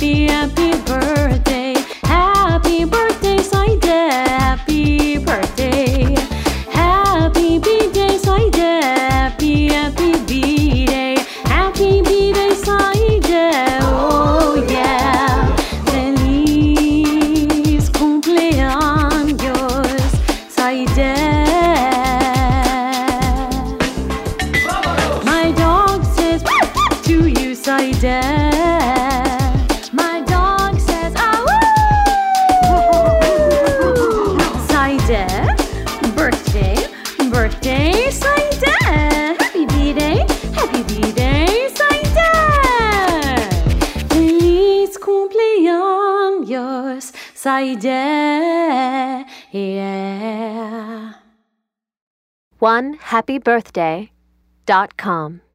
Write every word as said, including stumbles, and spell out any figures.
happy, happy birthday. Happy birthday, Saida. Happy birthday. Happy B-Day, Saida. Happy, happy B-Day. Happy B-Day, Saida. Oh yeah. Feliz cumpleaños, Saida. My dog says to you, Saida. My dog says, ah woo! Saida, birthday, birthday, Saida. Happy B-Day, happy B-Day, Saida. Feliz cumpleaños, Saida. Yeah. one happy birthday dot com